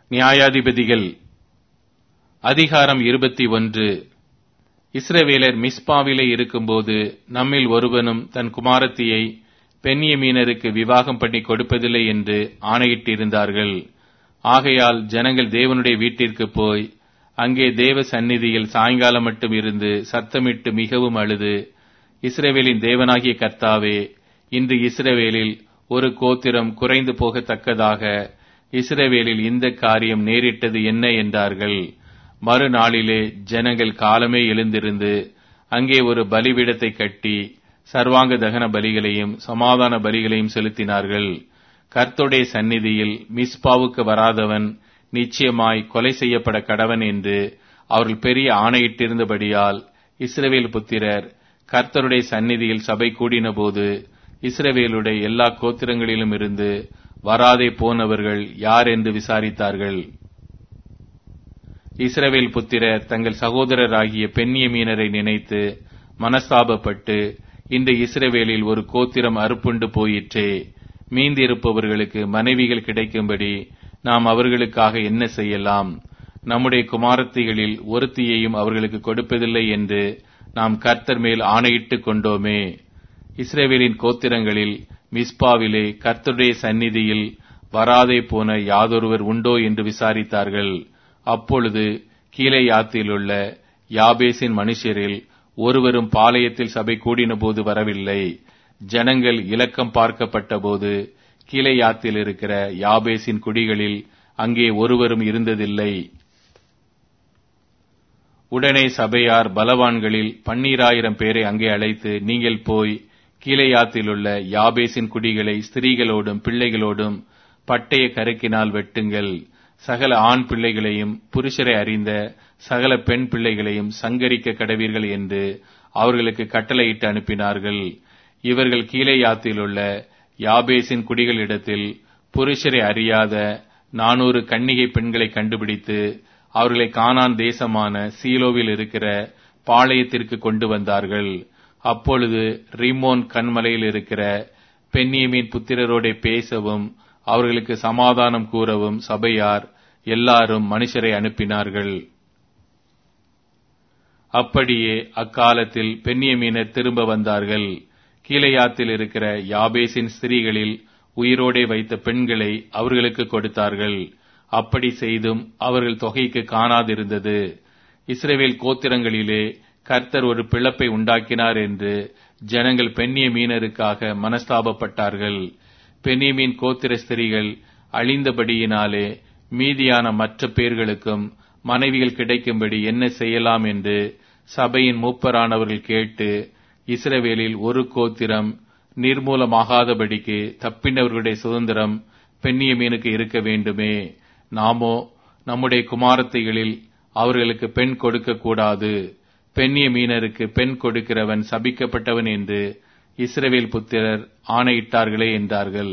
நியாயாதிபதிகள் அதிகாரம் 21. இஸ்ரவேலர் மிஸ்பாவிலே இருக்கும்போது நம்மில் ஒருவனும் தன் குமாரத்தியை பென்யமீனருக்கு விவாகம் பண்ணி கொடுப்பதில்லை என்று ஆணையிட்டிருந்தார்கள். ஆகையால் ஜனங்கள் தேவனுடைய வீட்டிற்கு போய் அங்கே தேவ சந்நிதியில் சாயங்காலம் மட்டும் இருந்து சத்தமிட்டு மிகவும் அழுது, இஸ்ரவேலின் தேவனாகிய கர்த்தாவே, இன்று இஸ்ரவேலில் ஒரு கோத்திரம் குறைந்து போகத்தக்கதாக இஸ்ரவேலில் இந்த காரியம் நேரிட்டது என்ன என்றார்கள். மறுநாளிலே ஜனங்கள் காலமே எழுந்திருந்து அங்கே ஒரு பலிபீடத்தை கட்டி சர்வாங்க தகன பலிகளையும் சமாதான பலிகளையும் செலுத்தினார்கள். கர்த்தருடைய சந்நிதியில் மிஸ்பாவுக்கு வராதவன் நிச்சயமாய் கொலை செய்யப்பட கடவன் என்று அவர்கள் பெரிய ஆணையிட்டிருந்தபடியால் இஸ்ரவேல் புத்திரர் கர்த்தருடைய சந்நிதியில் சபை கூடின போது இஸ்ரவேலுடைய எல்லா கோத்திரங்களிலும் இருந்து வராதே போனவர்கள் யார் என்று விசாரித்தார்கள். இஸ்ரவேல் புத்திரர் தங்கள் சகோதரராகிய பென்யமீனரை நினைத்து மனஸ்தாபப்பட்டு, இந்த இஸ்ரவேலில் ஒரு கோத்திரம் அறுப்புண்டு போயிற்றே, மீந்திருப்பவர்களுக்கு மனைவிகள் கிடைக்கும்படி நாம் அவர்களுக்காக என்ன செய்யலாம்? நம்முடைய குமாரத்திகளில் ஒருத்தியையும் அவர்களுக்கு கொடுப்பதில்லை என்று நாம் கர்த்தர் மேல் ஆணையிட்டுக் கொண்டோமே. இஸ்ரவேலின் கோத்திரங்களில் மிஸ்பாவிலே கர்த்தருடைய சந்நிதியில் வராதே போன யாதொருவர் உண்டோ என்று விசாரித்தார்கள். அப்பொழுது கீலேயாத்திலுள்ள யாபேசின் மனுஷரில் ஒருவரும் பாளையத்தில் சபை கூடின போது வரவில்லை. ஜனங்கள் இலக்கம் பார்க்கப்பட்ட போது கீலேயாத்தில் இருக்கிற யாபேசின் குடிகளில் அங்கே ஒருவரும் இருந்ததில்லை. உடனே சபையார் பலவான்களில் 12,000 பேரை அங்கே அழைத்து, நீங்கள் போய் கீலேயாத்திலுள்ள யாபேசின் குடிகளை ஸ்திரீகளோடும் பிள்ளைகளோடும் பட்டய கருக்கினால் வெட்டுங்கள். சகல ஆண் பிள்ளைகளையும் புருஷரை அறிந்த சகல பெண் பிள்ளைகளையும் சங்கரிக்க கடவீர்கள் என்று அவர்களுக்கு கட்டளையிட்டு அனுப்பினார்கள். இவர்கள் கீலேயாத்திலுள்ள யாபேசின் குடிகளிடத்தில் புருஷரை அறியாத 400 கன்னிகை பெண்களை கண்டுபிடித்து அவர்களை கானான் தேசமான சீலோவில் இருக்கிற பாளையத்திற்கு கொண்டு வந்தார்கள். அப்பொழுது ரிம்மோன் கன்மலையில் இருக்கிற பென்யமீன் புத்திரரோட பேசவும் அவர்களுக்கு சமாதானம் கூறவும் சபையார் எல்லாரும் மனுஷரை அனுப்பினார்கள். அப்படியே அக்காலத்தில் பென்யமீனர் திரும்ப வந்தார்கள். கீலேயாத்தில் இருக்கிற யாபேசின் ஸ்திரீகளில் உயிரோடே வைத்த பெண்களை அவர்களுக்கு கொடுத்தார்கள். அப்படி செய்தும் அவர்கள் தொகைக்கு காணாதிருந்தது. இஸ்ரவேல் கோத்திரங்களிலே கர்த்தர் ஒரு பிளப்பை உண்டாக்கினார் என்று ஜனங்கள் பென்யமீனருக்காக மனஸ்தாபப்பட்டார்கள். பென்யமீன் கோத்திர ஸ்திரீகள் அழிந்தபடியினாலே மீதியான மற்ற பேர்களுக்கும் மனைவிகள் கிடைக்கும்படி என்ன செய்யலாம் என்று சபையின் மூப்பரானவர்கள் கேட்டு, இஸ்ரவேலில் ஒரு கோத்திரம் நிர்மூலமாகாதபடிக்கு தப்பினவர்களுடைய சுதந்திரம் பென்யமீனுக்கு இருக்க வேண்டுமே. நாமோ நம்முடைய குமாரத்திகளில் அவர்களுக்கு பெண் கொடுக்க கூடாது. பென்யமீனருக்கு பெண் கொடுக்கிறவன் சபிக்கப்பட்டவன் என்று இஸ்ரவேல் புத்திரர் ஆணையிட்டார்களே என்றார்கள்.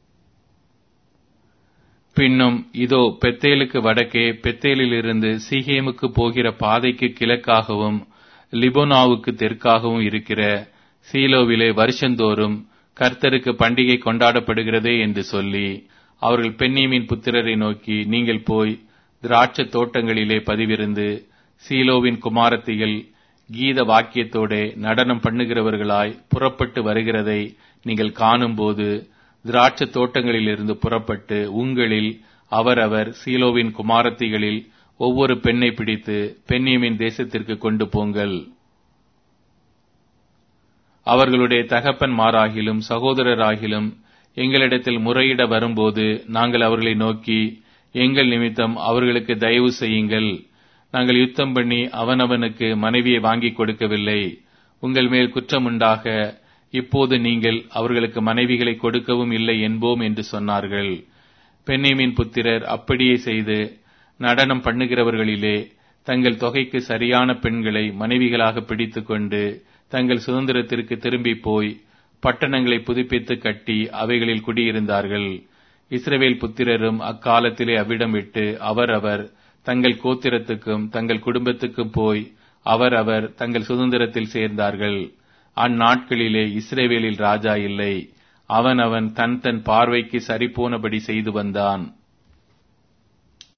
பின்னும் இதோ, பெத்தேலுக்கு வடக்கே பெத்தேலிலிருந்து சீகேமுக்கு போகிற பாதைக்கு கிழக்காகவும் லிபோனாவுக்கு தெற்காகவும் இருக்கிற சீலோவிலே வருஷந்தோறும் கர்த்தருக்கு பண்டிகை கொண்டாடப்படுகிறதே என்று சொல்லி அவர்கள் பென்யமீன் புத்திரரை நோக்கி, நீங்கள் போய் திராட்சை தோட்டங்களிலே பதிவிருந்து சீலோவின் குமாரத்திகள் கீத வாக்கியத்தோட நடனம் பண்ணுகிறவர்களாய் புறப்பட்டு வருகிறதை நீங்கள் காணும்போது திராட்சை தோட்டங்களிலிருந்து புறப்பட்டு உங்களில் அவரவர் சீலோவின் குமாரத்திகளில் ஒவ்வொரு பெண்ணை பிடித்து பென்யமீன் தேசத்திற்கு கொண்டு போங்கள். அவர்களுடைய தகப்பன்மாராகிலும் சகோதரராகிலும் எங்களிடத்தில் முறையிட வரும்போது நாங்கள் அவர்களை நோக்கி, எங்கள் நிமித்தம் அவர்களுக்கு தயவு செய்யுங்கள். நாங்கள் யுத்தம் பண்ணி அவனவனுக்கு மனைவியை வாங்கி கொடுக்கவில்லை. உங்கள் மேல் குற்றமுண்டாக இப்போது நீங்கள் அவர்களுக்கு மனைவிகளை கொடுக்கவும் இல்லை என்போம் என்று சொன்னார்கள். பென்யமீன் புத்திரர் அப்படியே செய்து நடனம் பண்ணுகிறவர்களிலே தங்கள் தொகைக்கு சரியான பெண்களை மனைவிகளாக பிடித்துக் கொண்டு தங்கள் சுதந்திரத்திற்கு திரும்பி போய் பட்டணங்களை புதுப்பித்து கட்டி அவைகளில் குடியிருந்தார்கள். இஸ்ரவேல் புத்திரரும் அக்காலத்திலே அவ்விடம் விட்டு அவரவர் தங்கள் கோத்திரத்துக்கும் தங்கள் குடும்பத்துக்கும் போய் அவரவர் தங்கள் சுதந்திரத்தில் சேர்ந்தார்கள். அந்நாட்களிலே இஸ்ரவேலில் ராஜா இல்லை. அவன் தன் பார்வைக்கு சரிபோனபடி செய்து வந்தான்.